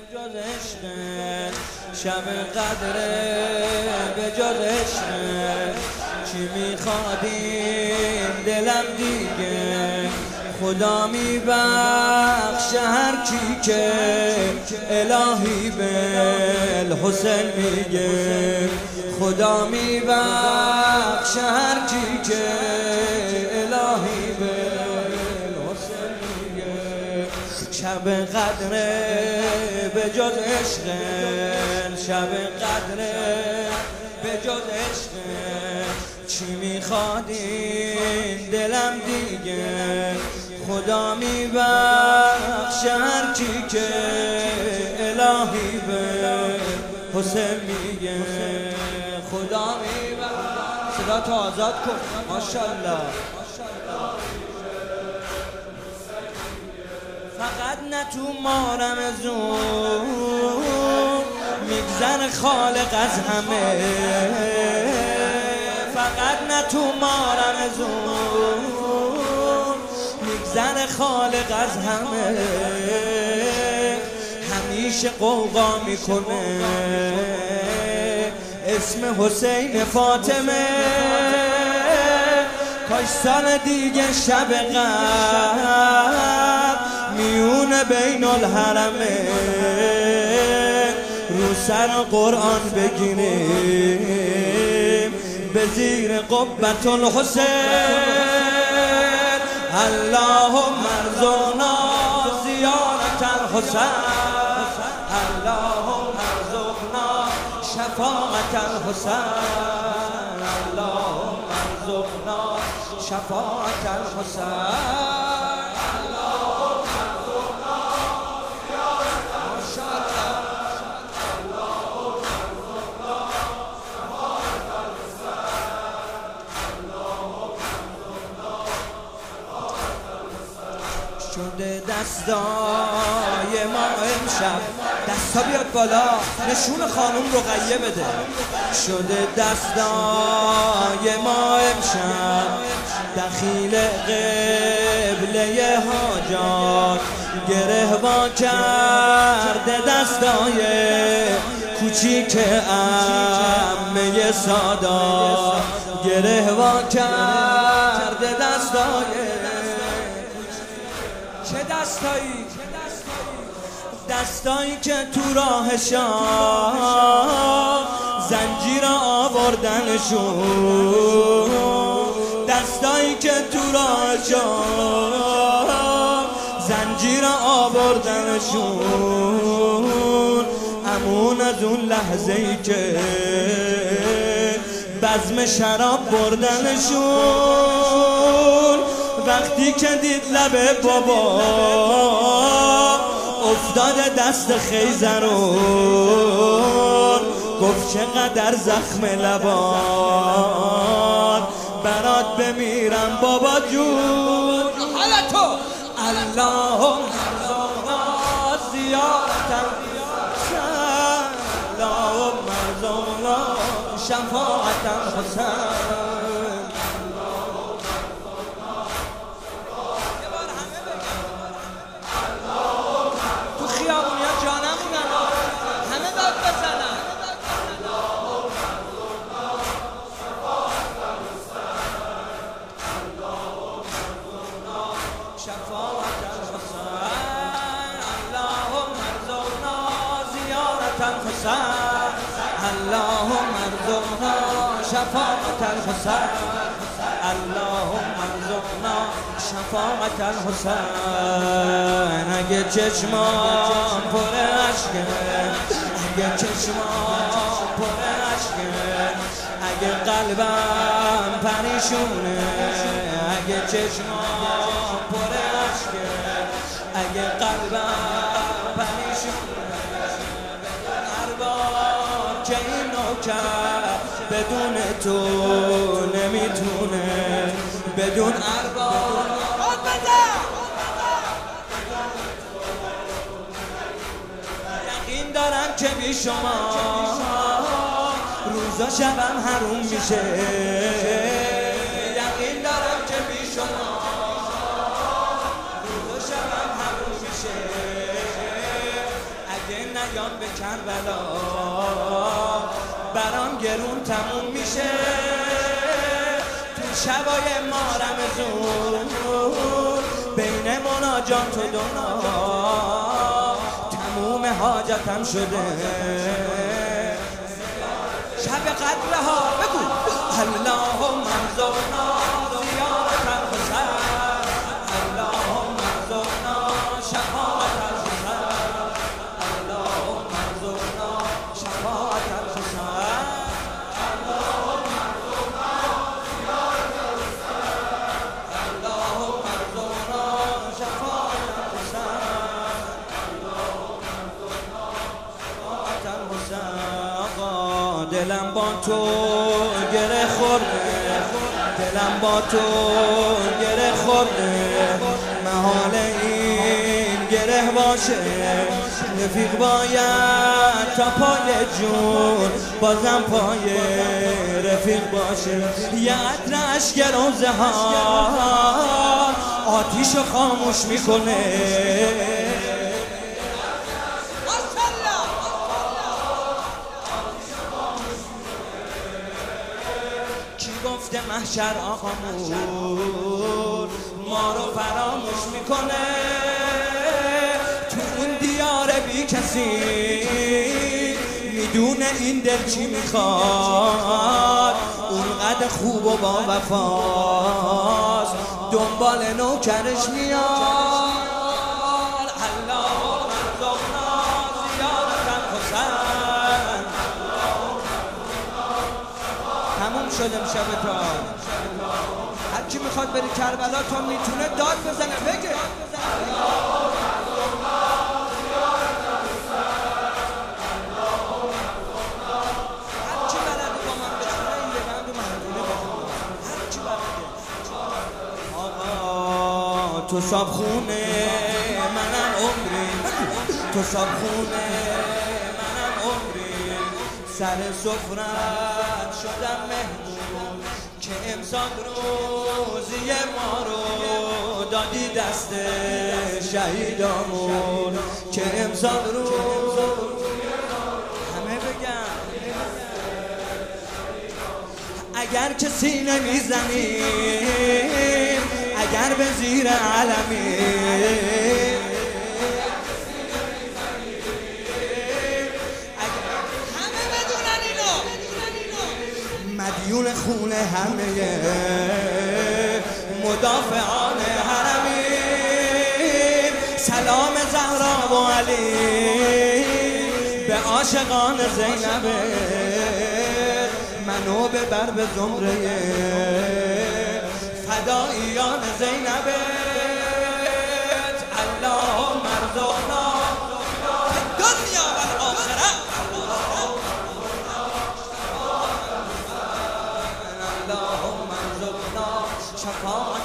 جز عشق شب قدره به جز عشق چی میخوادیم دلم دیگه خدا میبخش هر کی که الهی بالحسین میگه خدا میبخش هر کی که الهی بالحسین میگه شب قدره به جز عشق شب قدره به جز عشق چی میخوادین دلم دیگه خدا میبخش هر کی که الهی به حسین میگه خدا میبخش صدا تو آزاد کن ماشاءالله فقط نه تو مارم زون میگذر خالق از همه فقط نه تو مارم زون میگذر خالق از همه همیشه قوقا میکنه اسم حسین فاطمه کاش سال دیگه شب قدر میون بین الحرمه رو سر قرآن بگیریم به زیر قبة الحسین اللهم ارزقنا زیارت الحسین اللهم ارزقنا شفاعت الحسین اللهم ارزقنا شفاعت الحسین شده دستای ما امشب دستا بیاد بالا نشون خانوم رقیه بده شده دستای ما امشب دخیل قبله حاجات گره وا کرده دستای کوچیک عمه سادات گره وا کرده دستای چه دستایی؟ دستایی که تو راه شاه زنجیر آوردنشون دستایی که تو راه شاه زنجیر آوردنشون امون از اون لحظه‌ای که بزم شراب بردنشون وقتی که دید لب بابا افتاد دست خیزرون گفت چقدر زخم لبان برات بمیرم بابا جون حالا تو اللهم ارزقنا زیارت الحسین اللهم ارزقنا شفاعت الحسین اللهم ارزقنا شفاعت الحسین اللهم ارزقنا شفاعت الحسین اگه چشمان پر عشقه اگه چشمان پر عشقه اگه قلبم پریشونه اگه چشمان پر عشقه اگه قلبم پریشونه که این نوکر بدون تو نمیتونه بدون ارباب یقین دارم که بی شما روزا شبم حروم میشه یقین دارم که بی شما روزا شبم حروم میشه اگه بیان به کربلا برام گرون تموم میشه تو شبای ما رمضون بین مناجات و دعا تموم حاجتم شده شب قدرها بگو اللهم ارزقنا زیارت الحسین اللهم ارزقنا شفاعت الحسین اللهم ارزقنا شفاعت الحسین اللهم ارزقنا زیارت الحسین اللهم ارزقنا شفاعت الحسین اللهم ارزقنا شفاعت الحسین دلم با تو گره خورده دلم با تو گره خورده محال این گره باشه رفیق باید تا پای جون بازم پای رفیق باشه یه عطر اشک روزه ها آتیشو خاموش میکنه گفته محشر آقامون ما رو فراموش میکنه تو اون دیار بی کسی میدونه این دل چی میخواد اونقدر خوب و با وفاست دنبال نوکرش میاد اللهم ارزقنا زیارت الحسین تموم شدم شب تا هر کی میخواد بری کربلا تا میتونه داد بزنه بگه هر کی بلده با من بزنه این به بند و مردونه بزنه هر کی بلده آقا تو صابخونه منم عمری تو صابخونه منم عمری سر سفرت شدم مهمون که امسال روزی ما رو دادی دست شهیدامون که امسال روز همه بگن اگر کسی نمیزنیم اگر به زیر علمی مدیون خون همه مدافعان حرمی سلام زهرا و علی به عاشقان زینب منو ببر به زمره فداییان زینب اللهم ارزقنا دنیا و آخرت اللهم ارزقنا شفاعت